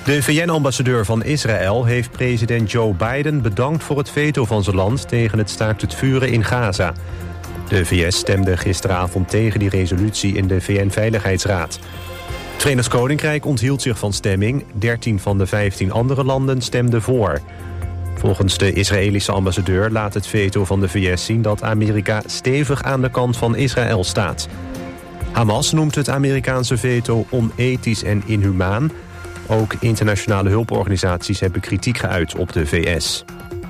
De VN-ambassadeur van Israël heeft president Joe Biden bedankt voor het veto van zijn land tegen het staakt het vuren in Gaza. De VS stemde gisteravond tegen die resolutie in de VN-veiligheidsraad. Het Verenigd Koninkrijk onthield zich van stemming. 13 van de 15 andere landen stemden voor. Volgens de Israëlische ambassadeur laat het veto van de VS zien dat Amerika stevig aan de kant van Israël staat. Hamas noemt het Amerikaanse veto onethisch en inhumaan. Ook internationale hulporganisaties hebben kritiek geuit op de VS.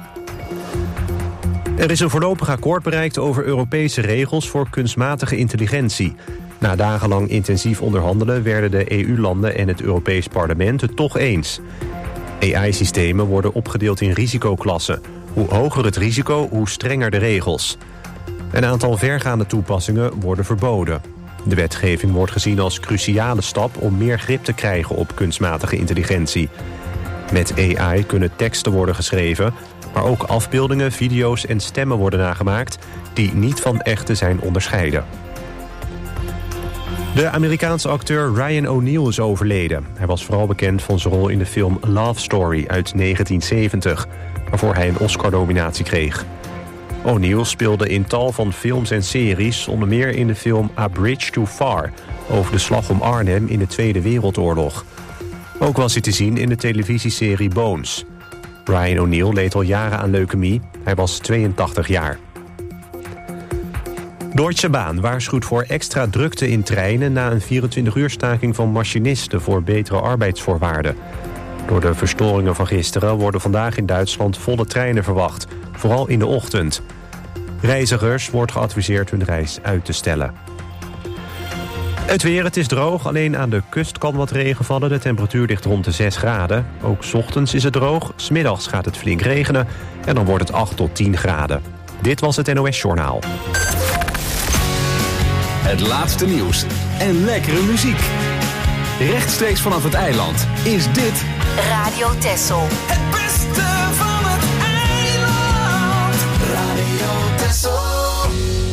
Er is een voorlopig akkoord bereikt over Europese regels voor kunstmatige intelligentie. Na dagenlang intensief onderhandelen werden de EU-landen en het Europees Parlement het toch eens. AI-systemen worden opgedeeld in risicoklassen. Hoe hoger het risico, hoe strenger de regels. Een aantal vergaande toepassingen worden verboden. De wetgeving wordt gezien als cruciale stap om meer grip te krijgen op kunstmatige intelligentie. Met AI kunnen teksten worden geschreven, maar ook afbeeldingen, video's en stemmen worden nagemaakt die niet van echte zijn onderscheiden. De Amerikaanse acteur Ryan O'Neal is overleden. Hij was vooral bekend van zijn rol in de film Love Story uit 1970... waarvoor hij een Oscar-nominatie kreeg. O'Neal speelde in tal van films en series, onder meer in de film A Bridge Too Far... over de slag om Arnhem in de Tweede Wereldoorlog. Ook was hij te zien in de televisieserie Bones. Ryan O'Neal leed al jaren aan leukemie. Hij was 82 jaar. Deutsche Bahn waarschuwt voor extra drukte in treinen na een 24-uur staking van machinisten voor betere arbeidsvoorwaarden. Door de verstoringen van gisteren worden vandaag in Duitsland volle treinen verwacht, vooral in de ochtend. Reizigers wordt geadviseerd hun reis uit te stellen. Het weer, het is droog, alleen aan de kust kan wat regen vallen. De temperatuur ligt rond de 6 graden. Ook 's ochtends is het droog, 's middags gaat het flink regenen en dan wordt het 8 tot 10 graden. Dit was het NOS Journaal. Het laatste nieuws en lekkere muziek. Rechtstreeks vanaf het eiland is dit Radio Texel. Het beste van het eiland. Radio Texel.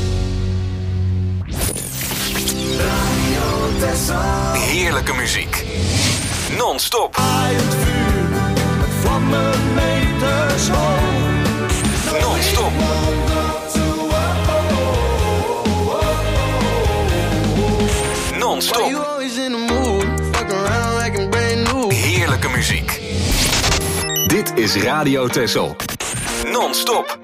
Radio Texel. heerlijke muziek. Non-stop. Aai het vuur, met vlammen meters hoog. Non-stop. Non-stop. Heerlijke muziek. Dit is Radio Texel. Non-stop.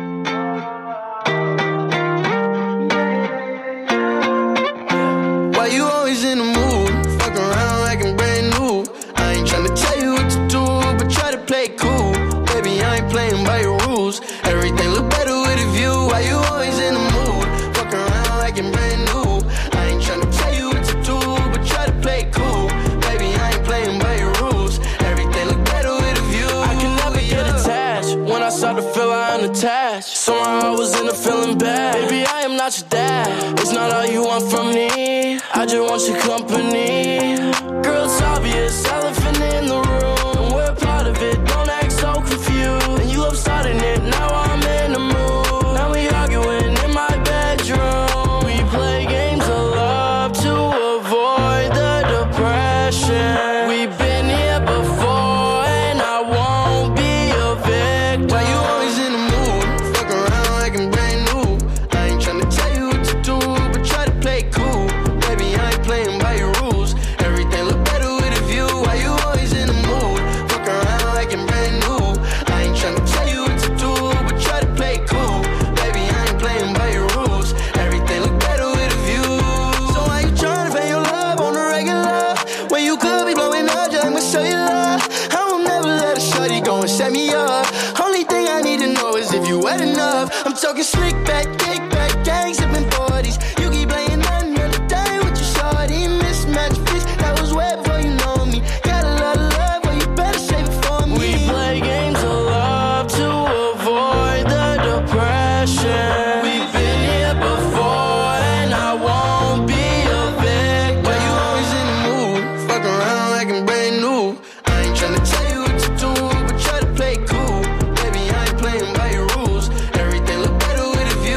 Why you always in the mood? Fuck around like I'm brand new. I ain't tryna tell you what to do, but try to play cool. Baby, I ain't playing by your rules. Everything look better with a view. Why you always in the mood? Fuck around like I'm brand new. I ain't tryna tell you what to do, but try to play cool. Baby, I ain't playing by your rules. Everything look better with a view. I can never get attached. When I start to feel I'm attached, somehow I was in a feeling bad. Baby, I am not your dad. It's not all you want from me. I just want your company. Girl, it's obvious, elephant in the room. We're part of it, don't act so confused. And you love starting it, now I'm in the mood. Now we arguing in my bedroom. We play games of love to avoid the depression. We've been here before and I won't be a victim. Why you always in the mood? Fuck around like I'm brand new. I ain't tryna tell you what to do, but try to play cool. Baby, I ain't playing by your rules. Everything look better with a view. Why you always in the mood? Fuck around like I'm brand new. I ain't tryna tell you what to do, but try to play cool. Baby, I ain't playing by your rules. Everything look better with a view. So why you tryna pay your love on the regular? When you could be blowing up just like my cellular. I will never let a shorty go and set me up. Only thing I need to know is if you wet enough. I'm talking slick back, kick back, gang sipping 40s. You keep playing another day with your shorty. Mismatch fish, that was way before you know me. Got a lot of love, but you better save it for me. We play games of love to avoid the depression. We've been here before and I won't be a victim. Why you always in the mood? Fuck around like I'm brand new. I ain't tryna tell you what to do, but try to play cool. Baby, I ain't playing by your rules. Everything look better with a view.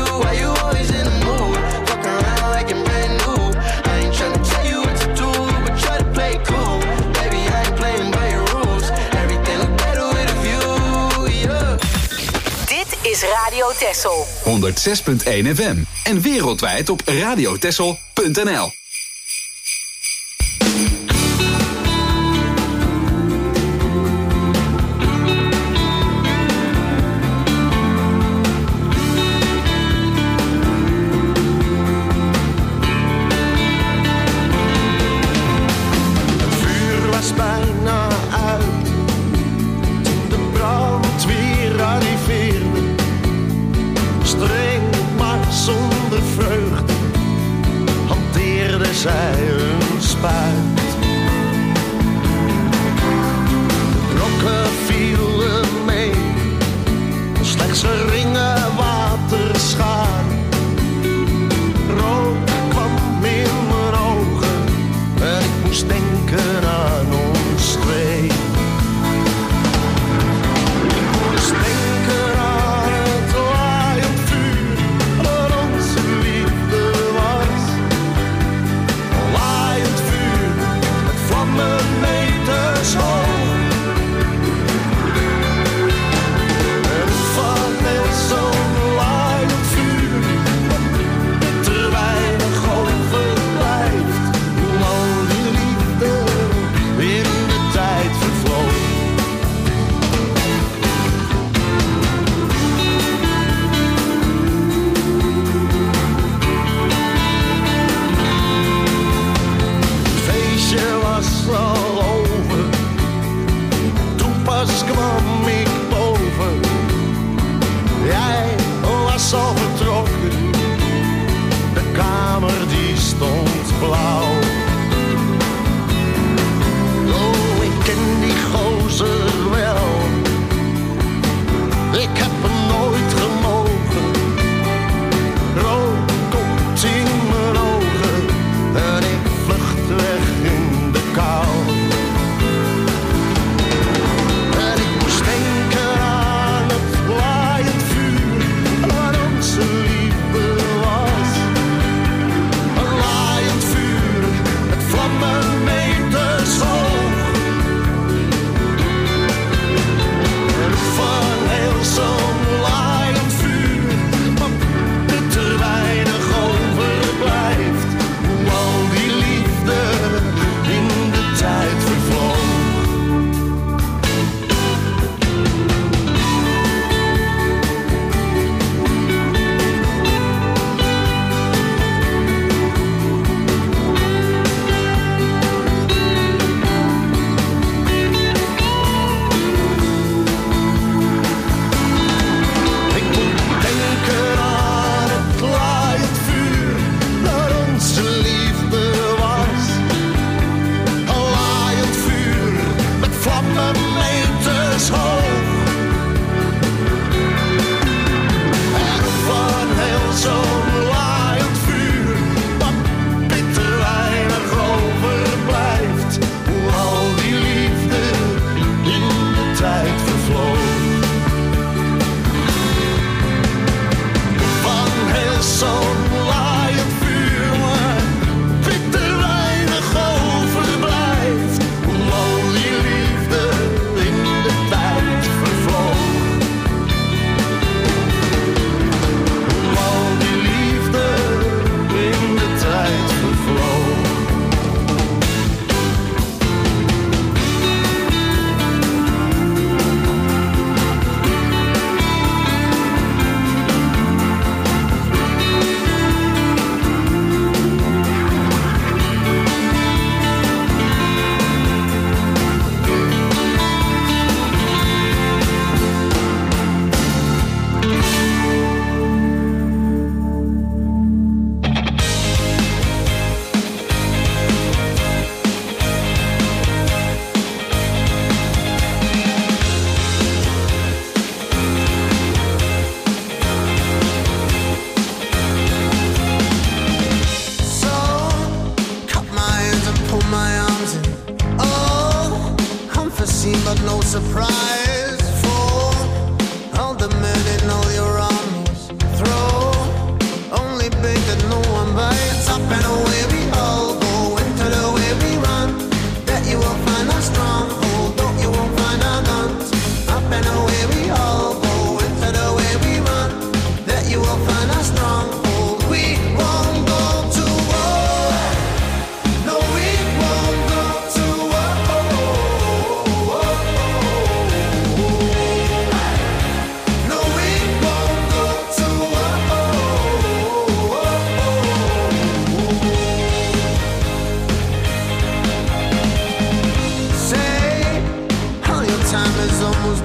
Radio Texel. 106.1 FM. En wereldwijd op radiotexel.nl.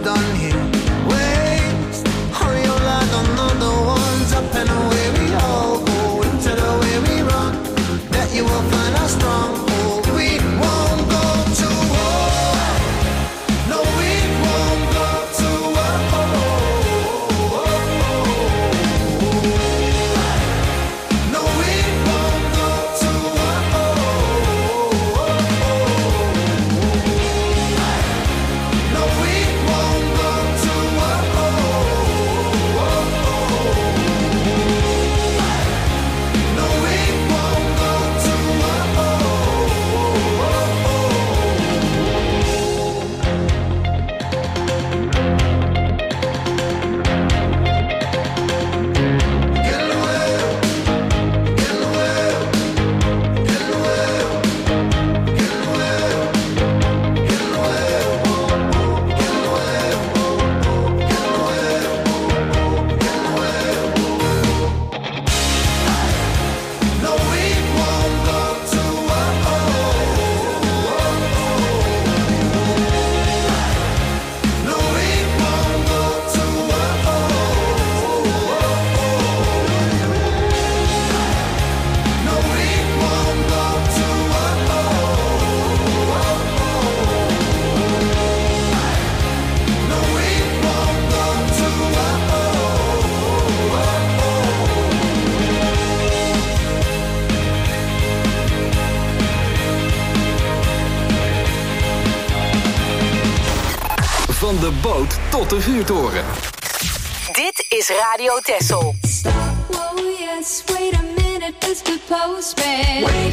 done here. Waste all your light on other ones. Up and away we all go, into the way we run. That you will find us strong. We won't go to war. No, we won't go to war. No, we won't go to war. No, we won't go to war. No, we won't go to No, we won't go to war. No, we won't go to war. No, we won't go to war. No, we won't go to war. Van de boot tot de vuurtoren. Dit is Radio Texel. Stop, whoa, yes, wait a minute, Mr. Postman. Wait,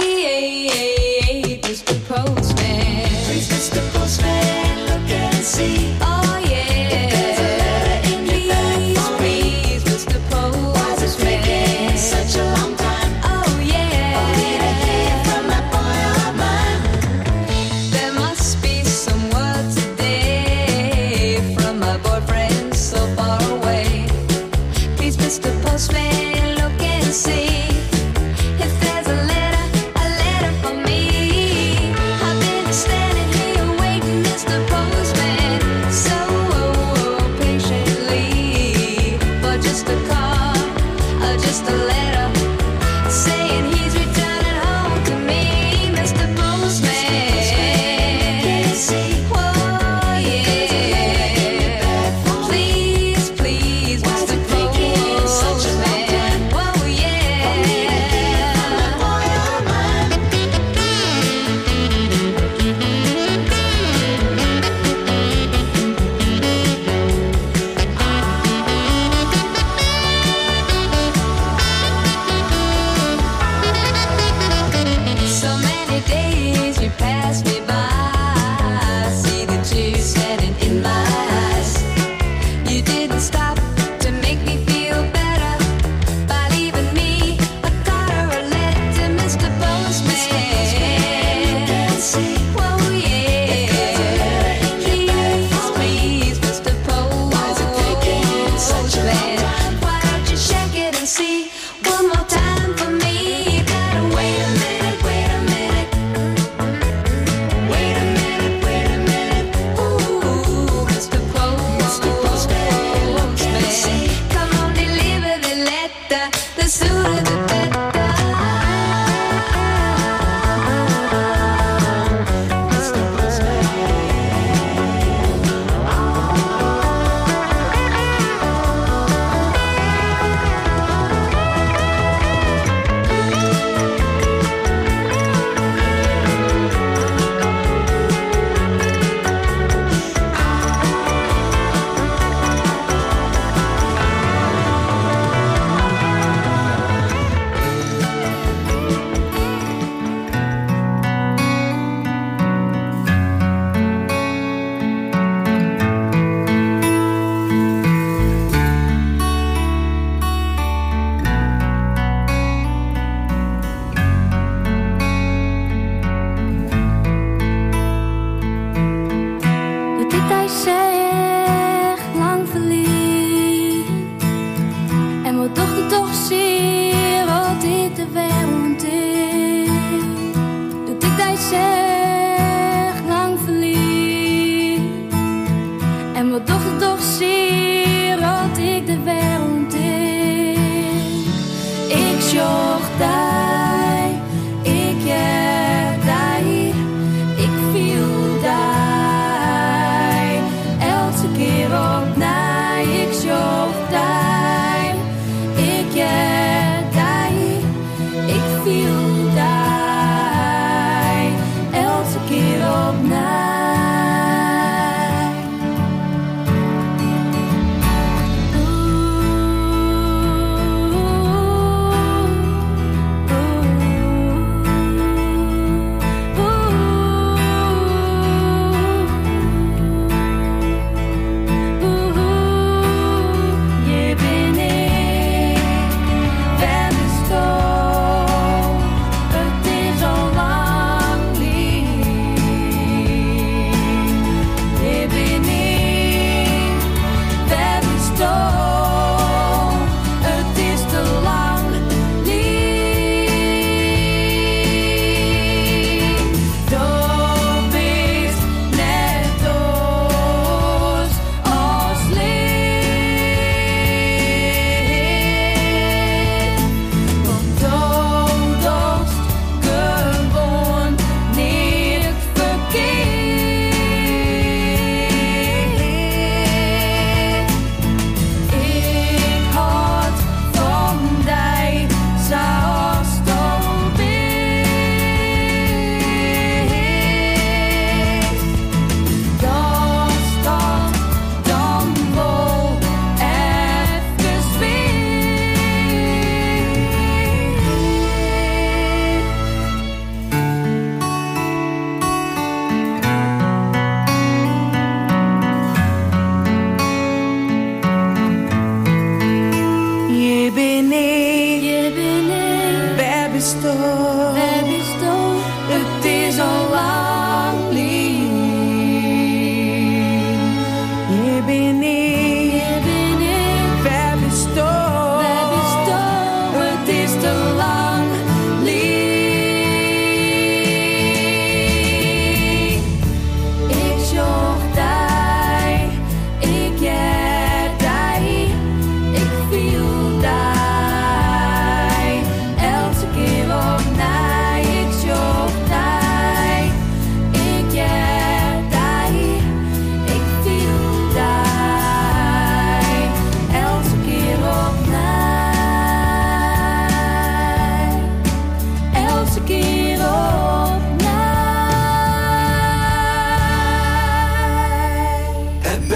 Mr. Postman. Please, Mr. Postman, look and see. Oh, yeah. There's a letter in your bag for me. Please, Mr. Postman. Why's it taking such a long time? Oh, yeah. Only to hear from that boy of mine. There must be some word today from my boyfriend so far away. Please, Mr. Postman, look and see if there's a letter for me. I've been standing here waiting, Mr. Postman, so patiently for just a call, just a letter saying he's returning home to me, Mr. Postman. Whoa, yeah. Please, Mr. Postman. Whoa, yeah. So many days you pass me by. I see the tears standing in my eyes. You didn't stop to make me feel better by leaving me a card or a letter, Mr. Postman. Whoa, yeah. Please, Mr. Postman. Why don't you check it and see one more time for me? You gotta wait a minute. Ooh, Mr. Postman. Come on, deliver the letter. The sooner the better. Mr. Postman. Dat ik daar zeg lang verliefd. En wat dacht ik toch zeer wat dit de wereld is. Dat ik daar zeg lang verliefd. En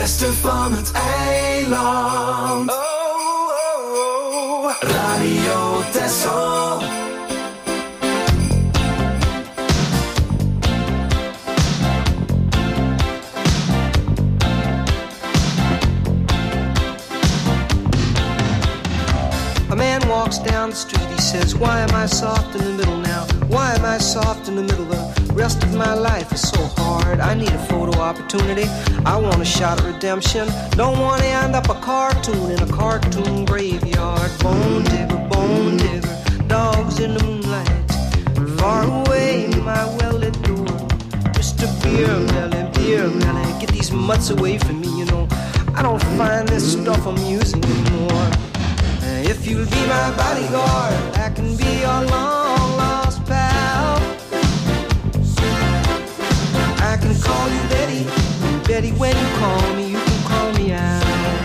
beste van het eiland. Oh, oh, oh. Radio Texel. A man walks down the street, he says, why am I soft in the middle now? Why am I soft in the middle? The rest of my life is so hard. I need a photo opportunity. I want a shot at redemption. Don't want to end up a cartoon in a cartoon graveyard. Bone digger, dogs in the moonlight. Far away, my well-lit door. Mr. Beer Melly, get these mutts away from me, you know. I don't find this stuff amusing anymore. If you'll be my bodyguard, I can be your long-lost pal. I can call you Betty, and Betty, when you call me, you can call me out.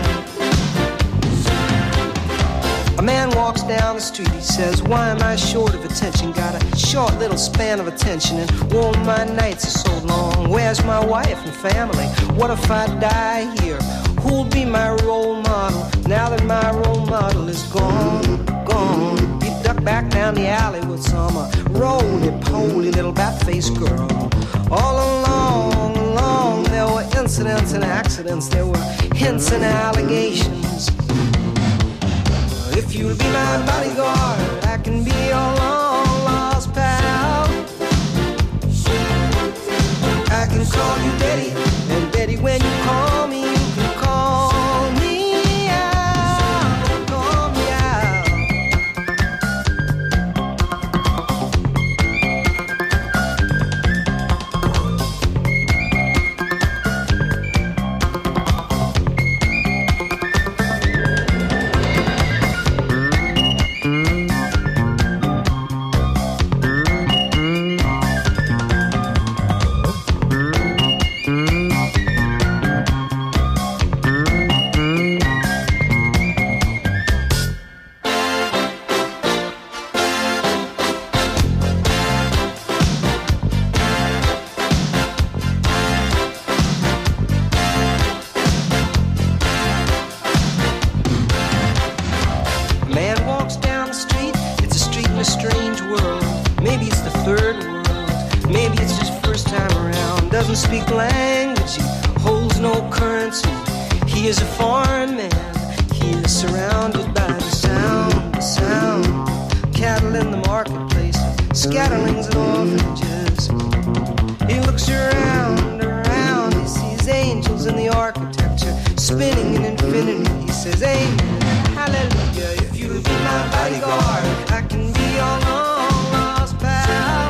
A man walks down the street, he says, why am I short of attention? Got a short little span of attention, and oh, my nights are so long. Where's my wife and family? What if I die here? Who'll be my role model now that my role model is gone? He ducked back down the alley with some roly-poly little bat-faced girl. All along, there were incidents and accidents. There were hints and allegations. If you'll be my bodyguard, I can be your long-lost pal. I can call you Betty, and Betty, when you call me, you can call me out, call me out. Speak language, he holds no currency. He is a foreign man. He is surrounded by the sound. Cattle in the marketplace, scatterlings and orphanages. He looks around, he sees angels in the architecture, spinning in infinity. He says, amen, hallelujah. If you'll be my bodyguard, I can be your long-lost pal.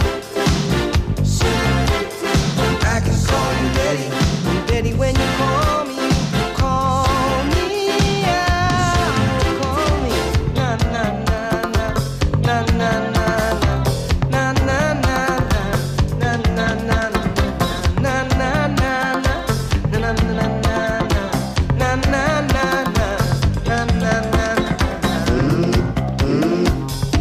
I can call you Betty, and Betty, when you call me, you can call me out, call me na na na na na na na na na na na na na na na na.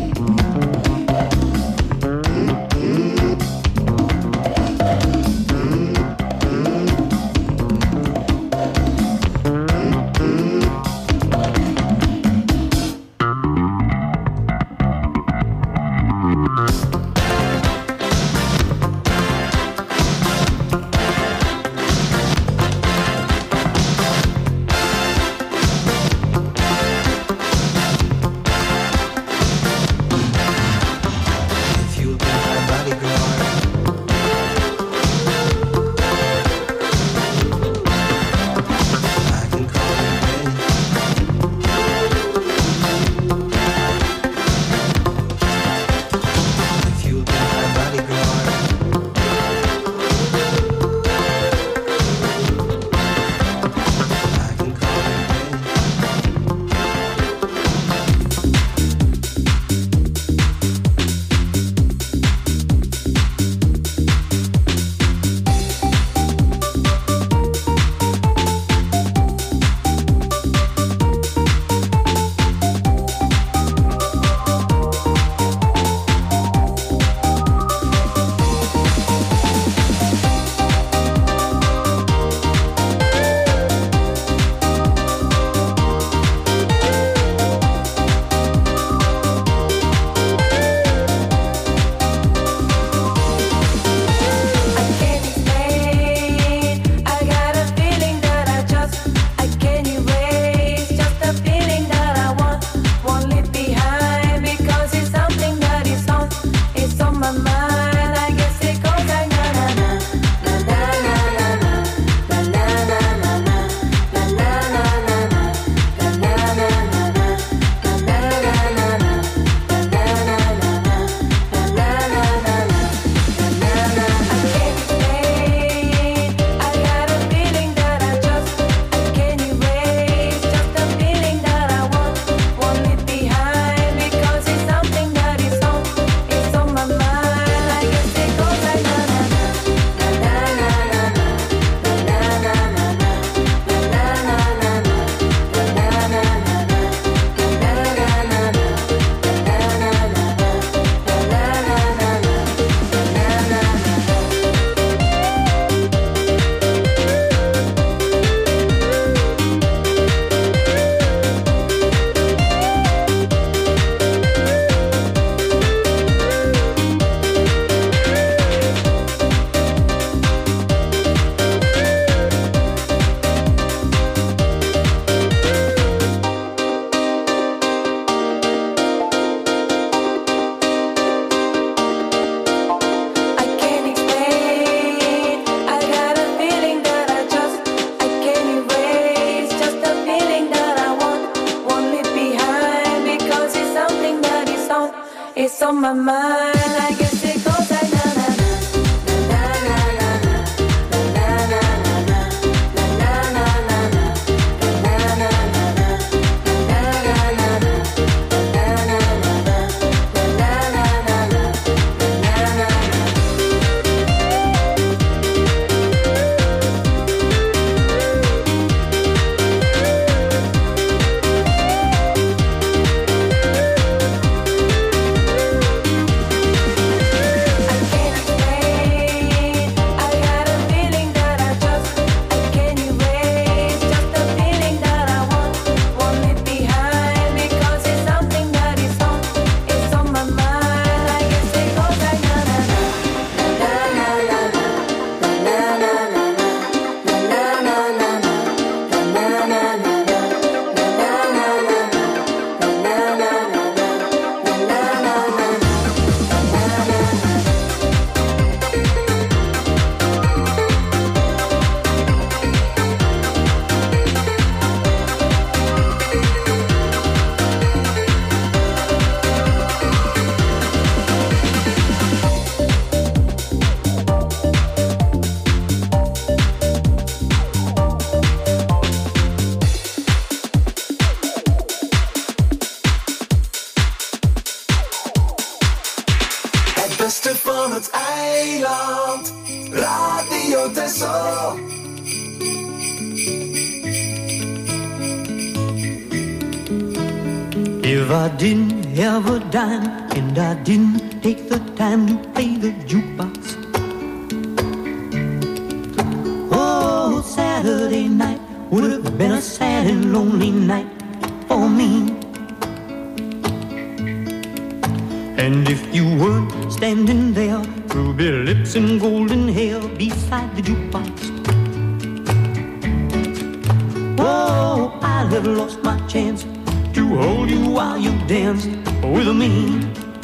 it's on my mind. I guess it goes like na na na na na na na na na na beste van het eiland, Radio Texel. If I didn't have a dime and I didn't take the time to play the jukebox, oh, Saturday night would have been a sad and lonely night for me. And if you weren't standing there, ruby lips and golden hair beside the jukebox, oh, I'd have lost my chance to hold you while you dance with me.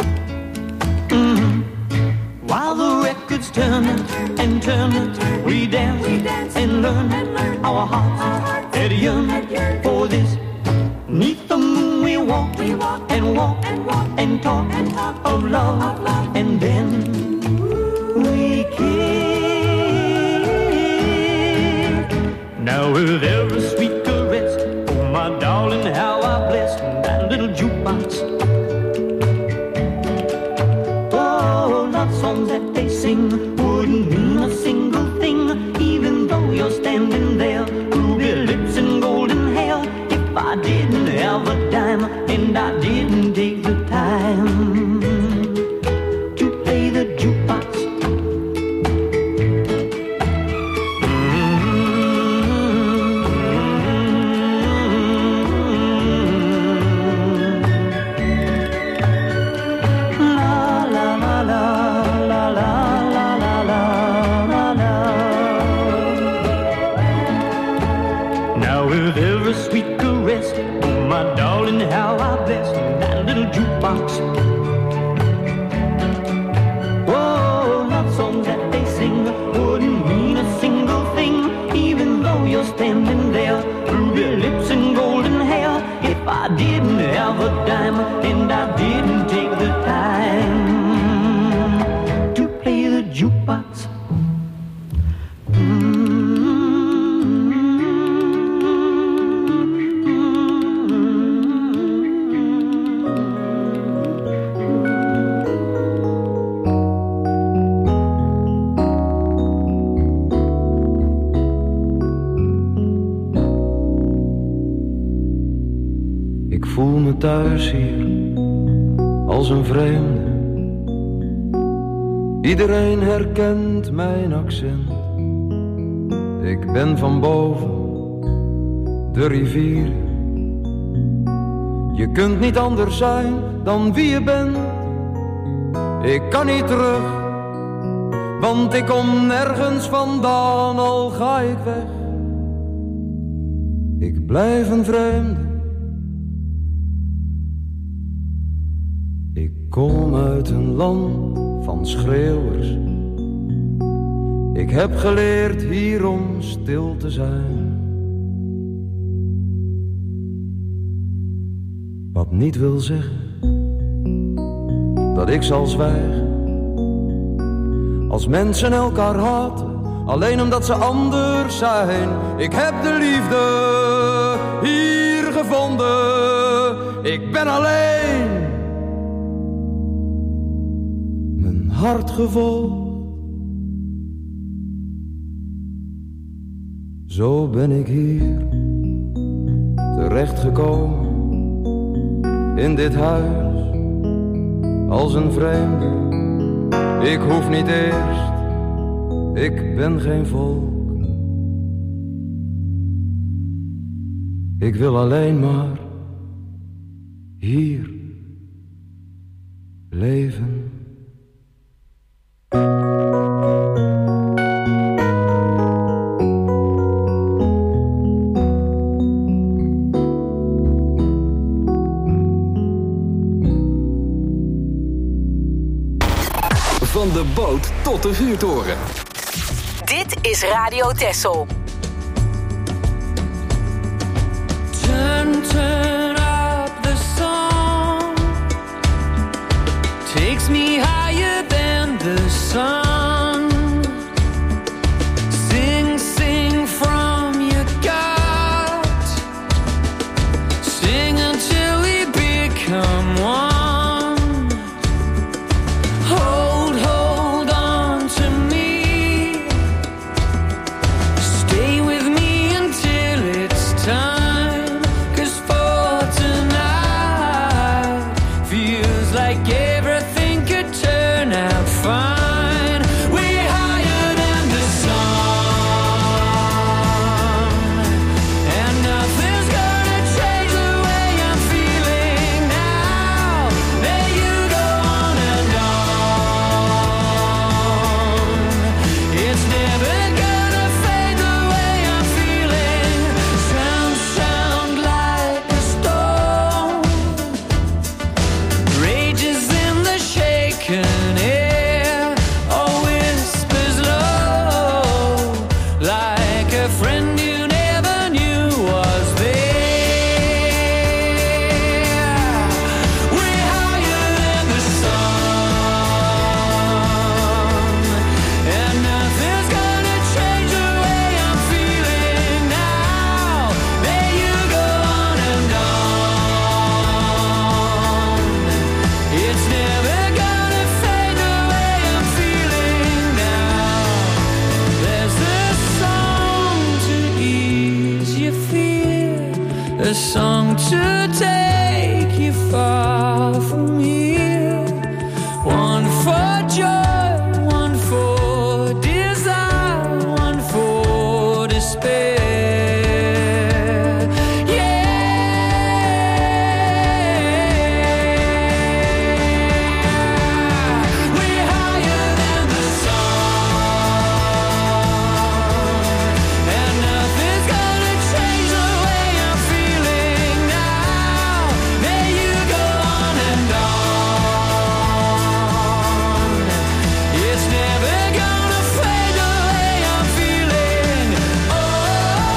While the records turn and turn, we dance and learn our hearts had yearned for this. 'Neath the moon we walk and talk of love, and then we kiss. Now with every sweet caress, oh my darling, how I bless that little jukebox. Oh, love songs that they sing wouldn't mean a single thing, even though you're standing there, ruby lips and golden hair. If I didn't have a dime and I didn't take the time to play the jukebox. Jukebox. Oh, love songs that they sing wouldn't mean a single thing, even though you're standing there, ruby lips and golden hair. If I didn't have a dime and I didn't take the time to play the jukebox. Thuis hier, als een vreemde. Iedereen herkent mijn accent. Ik ben van boven, de rivier. Je kunt niet anders zijn dan wie je bent. Ik kan niet terug, want ik kom nergens vandaan, al ga ik weg. Ik blijf een vreemde. Ik kom uit een land van schreeuwers. Ik heb geleerd hier om stil te zijn. Wat niet wil zeggen dat ik zal zwijgen. Als mensen elkaar haten, alleen omdat ze anders zijn. Ik heb de liefde hier gevonden. Ik ben alleen mijn hart gevolgd. Zo ben ik hier terechtgekomen in dit huis als een vreemde. Ik hoef niet eerst, ik ben geen volk. Ik wil alleen maar hier leven. Van de boot tot de vuurtoren. Dit is Radio Texel. Turn up the song. Takes me higher than the sun. Sing, sing from your gut. Sing until we become one. A song to take you far from here. One for joy, one for desire, one for despair. Oh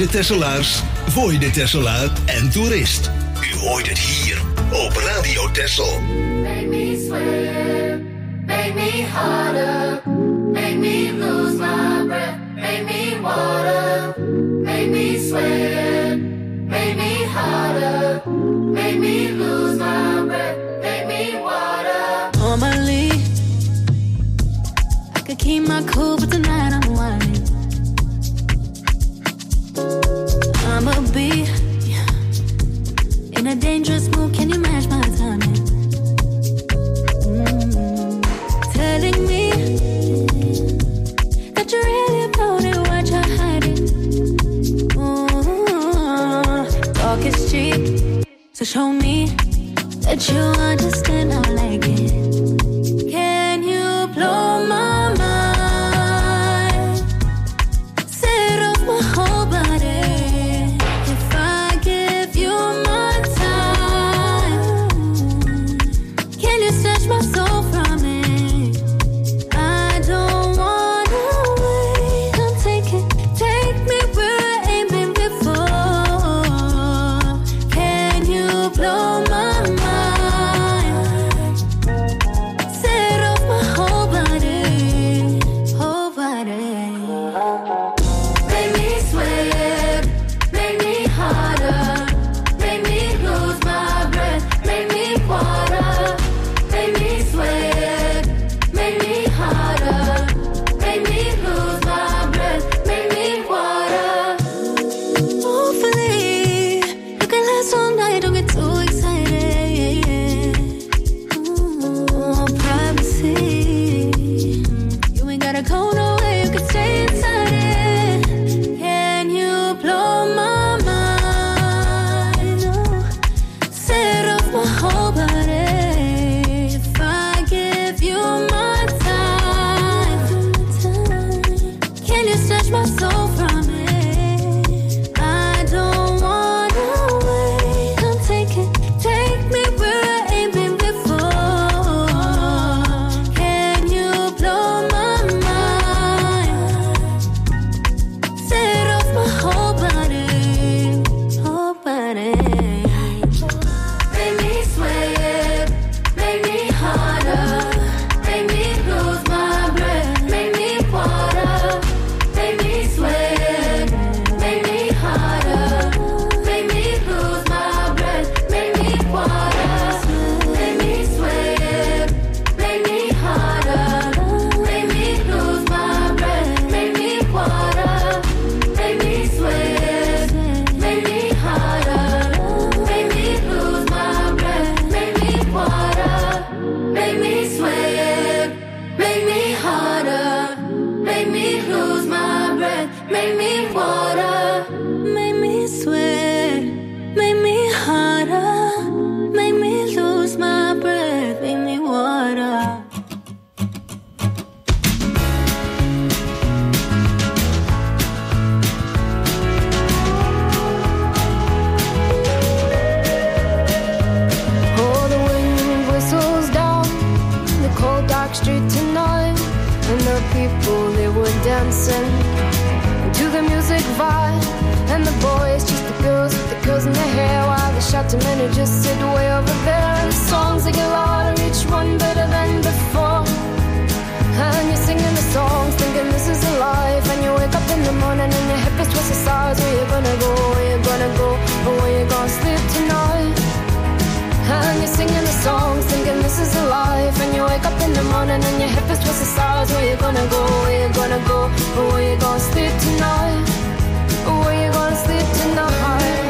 de Tesselaars, voor de Tesselaar en toerist. U hoort het hier op Radio Texel. Make me sweat, make me harder, make me lose my breath, make me water, make me sweat, make me harder, make me lose my breath, make me water. Normally, I could keep my cool, but tonight I'm whining. I'ma be in a dangerous mood, can you match my timing? Telling me that you're really about it, what you're hiding. Talk is cheap, so show me that you understand I like it. Can you blow my mind? Set off my whole body. If I give you my time, can you snatch my soul from it? I don't wanna wait. Come take me where I ain't been before. Can you blow my mind? Set off my whole body, whole body. Make me sweat, make me harder, make me lose my breath, make me water, make me sweat, make me harder, make me lose my breath, make me water. Hopefully, you can last all night, don't get too excited. Privacy, you ain't gotta go nowhere, you can stay inside it. Can you blow my mind? Oh, set off my whole body. If I give you my time, can you snatch my soul from it? I don't wanna wait. Come take me where I ain't been before. Can you blow my mind? Set off my whole body, whole body. Make me sweat, make me harder, make me lose my breath, make me water, make me sweat, make me harder, make me lose my breath, make me water, make me sweat, make me harder, make me lose my breath, make me water, make me sweat, make me harder, make me lose my breath, make me water, make me sweat, make me harder, make me lose my breath, make me water, Make me sweat, make me harder, make me lose my breath, make me water. Oh, the wind whistles down the cold dark street tonight, and the people they were dancing to the music vibe, and the boys just the girls with the curls in their hair, while the shouting men who just sit way over there. The songs they get louder, each one better than before, and you're singing the songs thinking this is a life, and you wake up in the morning and your hip is twisted sides. Where you gonna go, where you gonna go, or where you gonna sleep tonight? And you're singing the songs thinking this is a life, and you wake up in the morning and your hip is twisted sides. Where you gonna go, where you gonna go, or where you gonna sleep tonight, or where you gonna sleep tonight?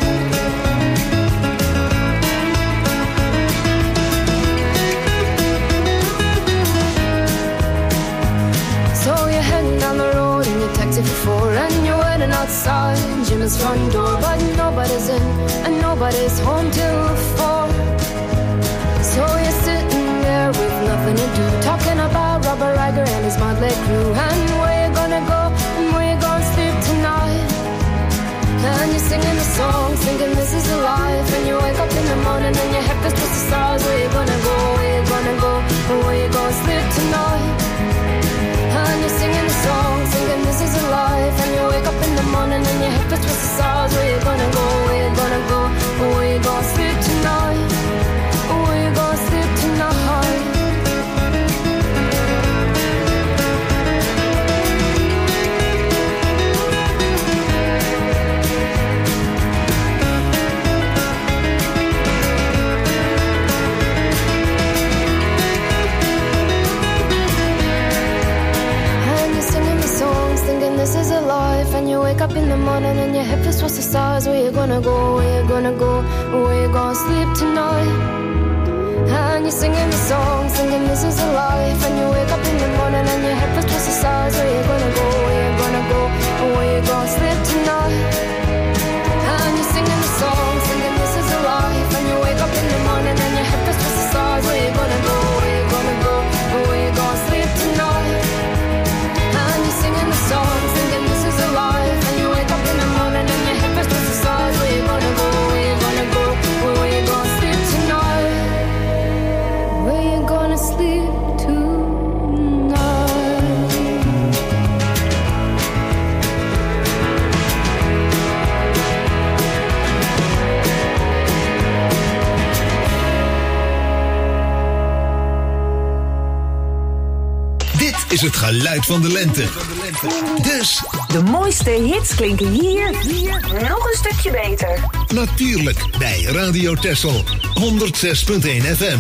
So you're heading down the road in your taxi for 4, and you're waiting outside Jim's front door, but nobody's in and nobody's home till 4. So you're sitting there with nothing to do, talking about Robert Riger and his motley crew, and where you gonna go and where you gonna sleep tonight. And you're singing the songs thinking this is a life, and you wake up in the morning and your head feels twisted stars. Where you gonna go, where you gonna go, and where you gonna sleep tonight. And you're singing the songs thinking this is a life, and you wake up in the morning and your head feels twisted stars. wake up in the morning and your head feels towards the stars. Where you gonna go, where you gonna go, where you gonna sleep tonight? And you're singing the song, singing this is a life. And you wake up in the morning and your head feels towards the stars. Where you gonna go, where you gonna go, where you gonna sleep tonight? And you're singing the song, singing this is a life. And you wake up in the morning and your head feels towards the stars. Where you gonna go, where you gonna go, where you gonna sleep tonight? And you're singing the song, singing this is a life. And you wake up in the morning and your head feels towards the stars. Where you gonna go, where you gonna go, where you gonna sleep tonight? Where you gonna sleep tonight? Dit is het geluid van de lente. Dus De mooiste hits klinken hier nog een stukje beter. natuurlijk bij Radio Texel 106.1 FM.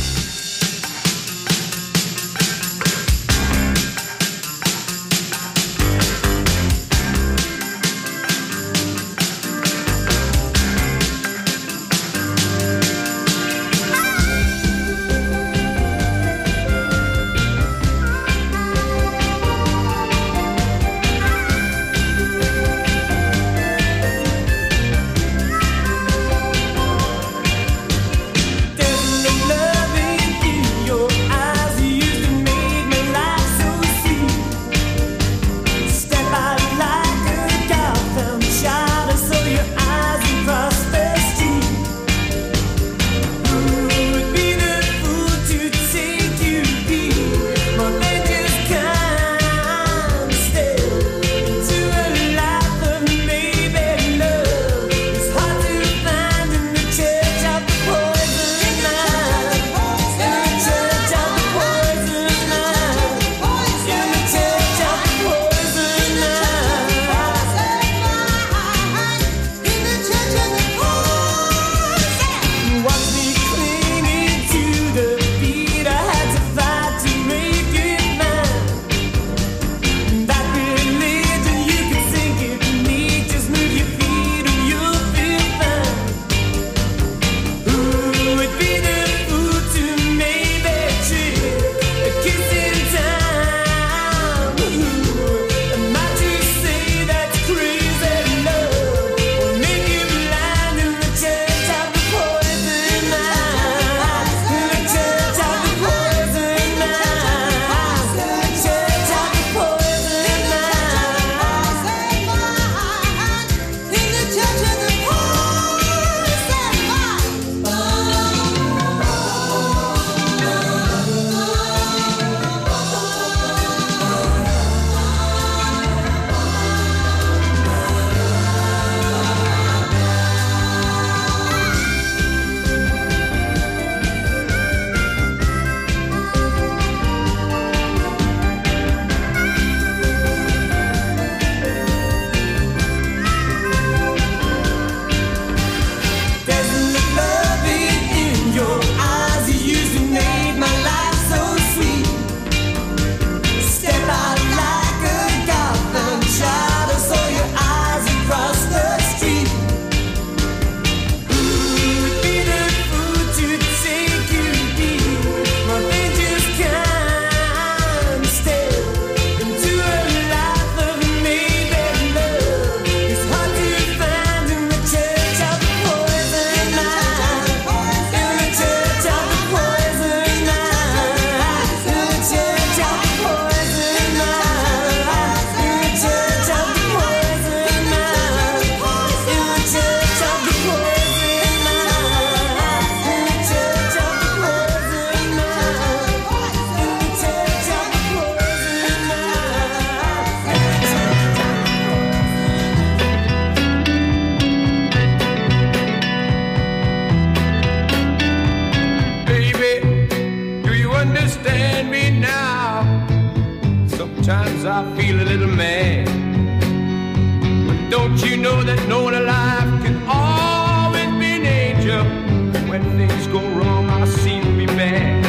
Don't you know that no one alive can always be an angel? When things go wrong, I seem to be bad.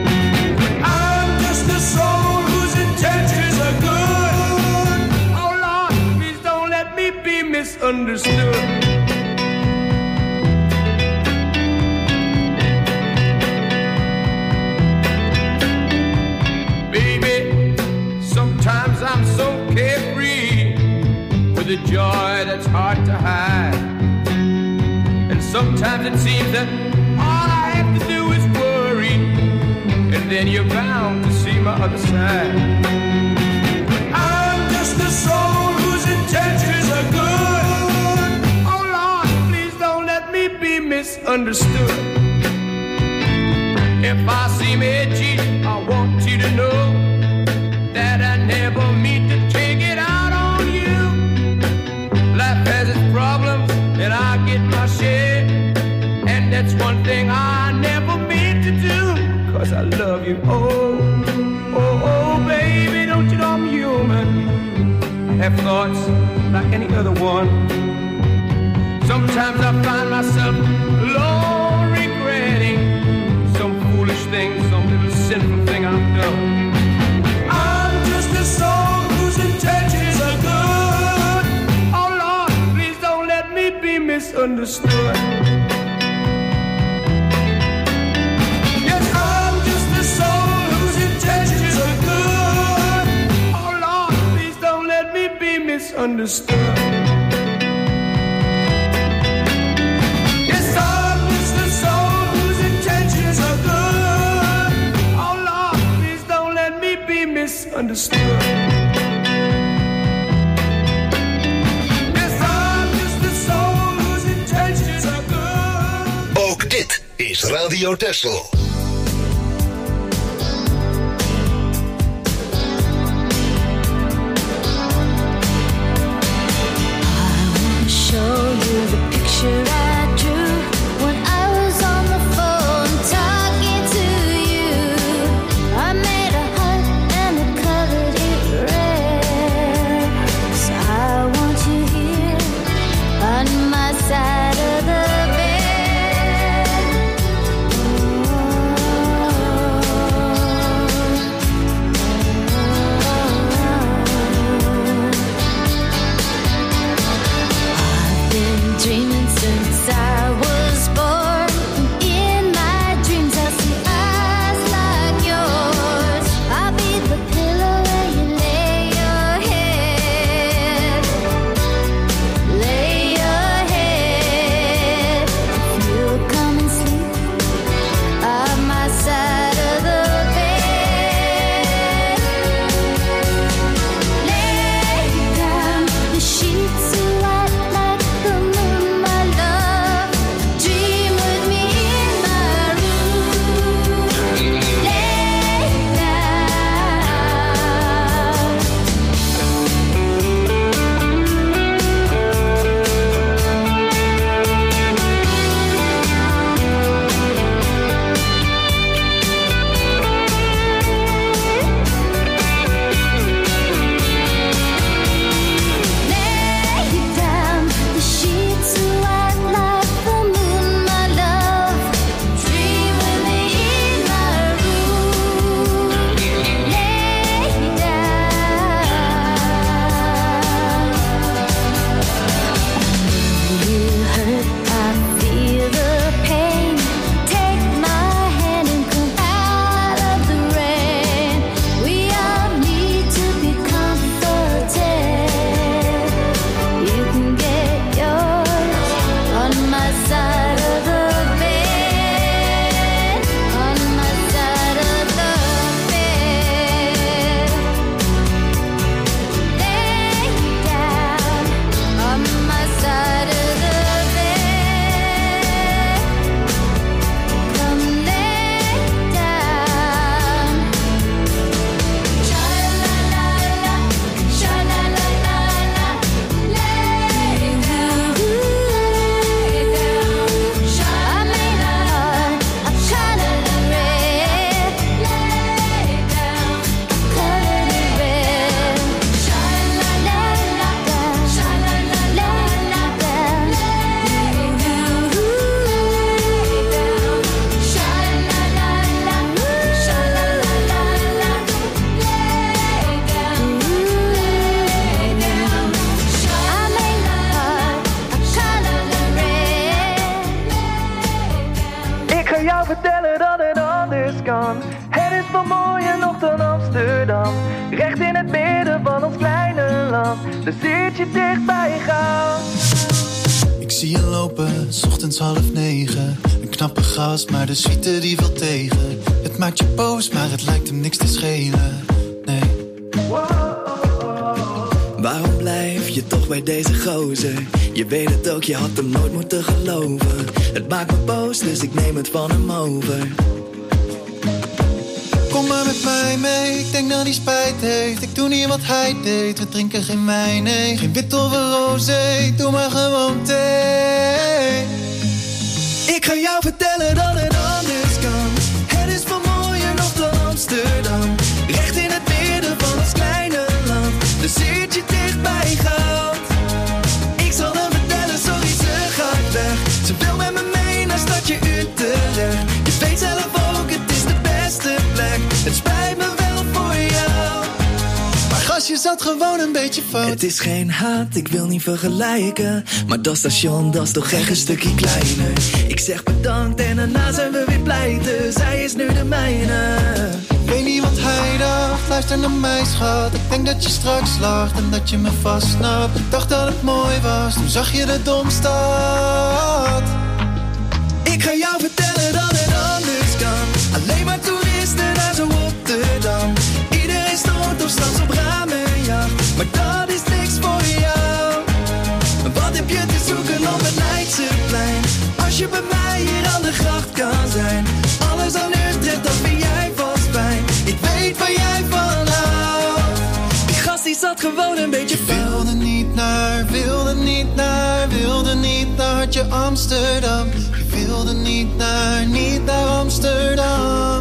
I'm just a soul whose intentions are good. Oh Lord, please don't let me misunderstood. Baby, sometimes I'm so carefree with a joy that's hard to hide. And sometimes it seems that all I have to do is worry, and then you're bound to see my other side. I'm just a soul whose intentions are good. Oh Lord, please don't let me be misunderstood. If I seem edgy, I want you to know that I never mean to take it out on you. Life has its problems, and I get my share, and that's one thing I never mean to do, 'cause I love you. Oh, oh, oh, baby, don't you know I'm human? Have thoughts like any other one. Sometimes I find myself alone regretting some foolish thing, some little sinful thing I've done. I'm just a soul whose intentions are good. Oh Lord, please don't let me be misunderstood. Yes, I'm just a soul whose intentions are good. Oh Lord, please don't let me be misunderstood. Yes, I'm just a soul whose intentions are good. Oh Lord, please don't let me be misunderstood. Yes, I'm just a soul whose intentions are good. Ook dit is Radio Texel. Show you the picture I drew when I was on the phone talking to you. I made a heart and I colored it red. 'Cause I want you here on my side of the bed. Oh. vertellen dat het anders kan. Het is veel mooier nog dan Amsterdam. Recht in het midden van ons kleine land. Dan zit je dichtbij gaan. Ik zie je lopen, 's ochtends 8:30. Een knappe gast, maar de suite die wil tegen. Het maakt je boos, maar het lijkt hem niks te schelen. Nee. Waarom blijf je toch bij deze gozer? Je weet het ook, je had hem nooit moeten geloven. Het maakt me boos, dus ik neem het van hem over. Kom maar met mij mee, ik denk dat hij spijt heeft. Ik doe niet wat hij deed, we drinken geen wijn, nee. Geen wit of een rosé, doe maar gewoon thee. Ik ga jou vertellen dat het anders kan. Het is veel mooier nog dan Amsterdam. Recht in het midden van ons kleine land. Dan zit je dicht bij goud. Ik zal hem vertellen, sorry ze gaat weg. Ze wil met me mee naar stadje Utrecht. Je weet zelf ook, het is de beste plek. Het spijt me wel voor jou. Maar gast, je zat gewoon een beetje fout. Het is geen haat, ik wil niet vergelijken. Maar dat station, dat is toch echt een stukje kleiner. Ik zeg bedankt en daarna zijn we weer pleiten. Zij is nu de mijne. Weet niet wat hij dacht, luister naar mij schat. Ik denk dat je straks lacht en dat je me vastsnapt. Ik dacht dat het mooi was, toen zag je de Domstad. Ik ga jou vertellen dat het anders kan. Alleen maar toeristen naar zo Rotterdam. Iedereen stoot op straks op ramenjacht. Maar dat is niks voor jou. Wat heb je te zoeken op het Leidseplein? Als je bij mij hier aan de gracht kan zijn. Alles aan Utrecht, dat vind jij vast fijn. Ik weet waar jij van houdt. Die gast die zat gewoon een beetje fout. Wilde niet naar, wilde niet naar, wilde niet naar hartje Amsterdam. Je wilde niet naar Amsterdam.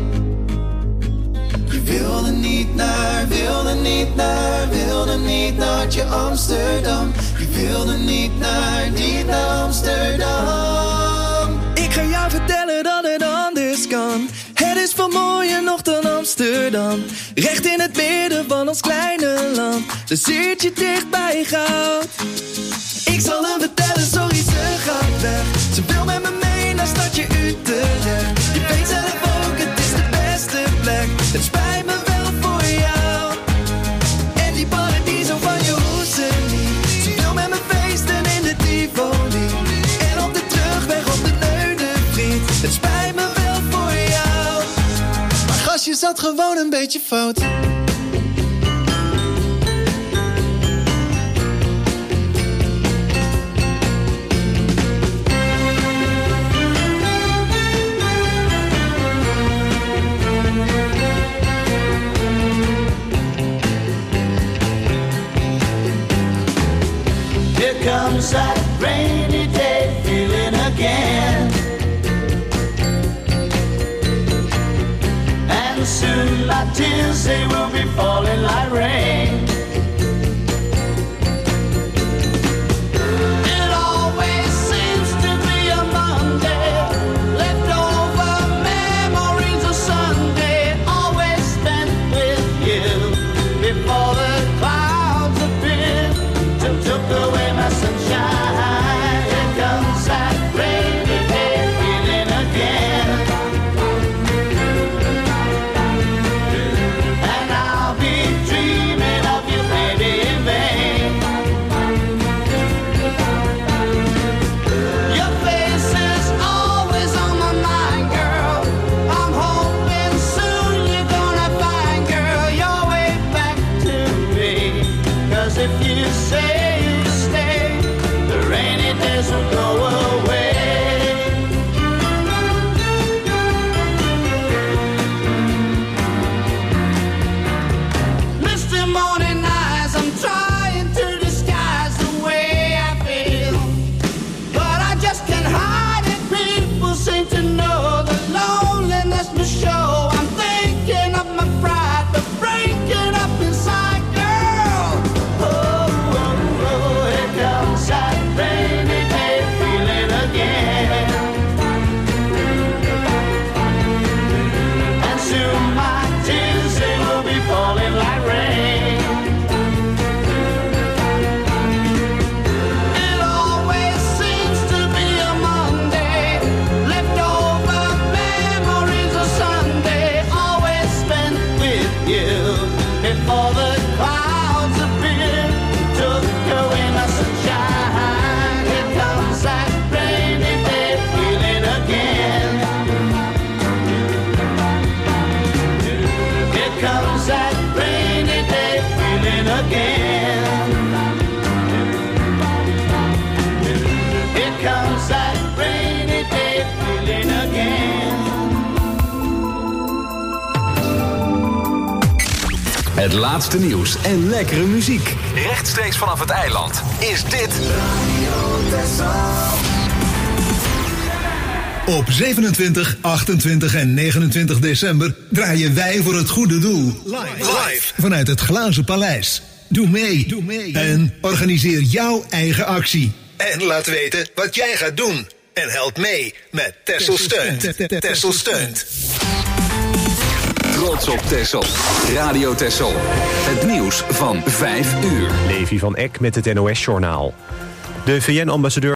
Je wilde niet naar, wilde niet naar, wilde niet naar hartje Amsterdam. Je wilde niet naar Amsterdam. Ik ga jou vertellen dat het anders kan. Het is veel mooier nog dan Amsterdam. Recht in het midden van ons kleine land. Dan zit je dicht bij goud. Ik zal hem vertellen, sorry ze gaat weg. Ze wil met me mee naar stadje Utrecht. Je weet zelf ook, het is de beste plek. Het spijt me wel voor jou. En die paradiso van je hoezen niet. Ze wil met me feesten in de Tivoli. En op de terugweg op de Neudenvriet. Het spijt me wel voor jou. Maar gast, je zat gewoon een beetje fout. Here comes that rainy day feeling again. And soon my tears, they will be falling like rain. It always seems to be a Monday, leftover memories of Sunday, always spent with you before the clouds appeared and took away my sunshine. Here comes that rainy day feeling again. And I'll be dreaming of Het laatste nieuws en lekkere muziek. Rechtstreeks vanaf het eiland is dit Op 27, 28 en 29 december draaien wij voor het goede doel. Live. Vanuit het Glazen Paleis. Doe mee. En organiseer jouw eigen actie. En laat weten wat jij gaat doen. En help mee met Texel Steunt. Texel Steunt. Trots op Texel. Radio Texel. Het nieuws van 5 uur. Levi van Eck met het NOS-journaal. De VN-ambassadeur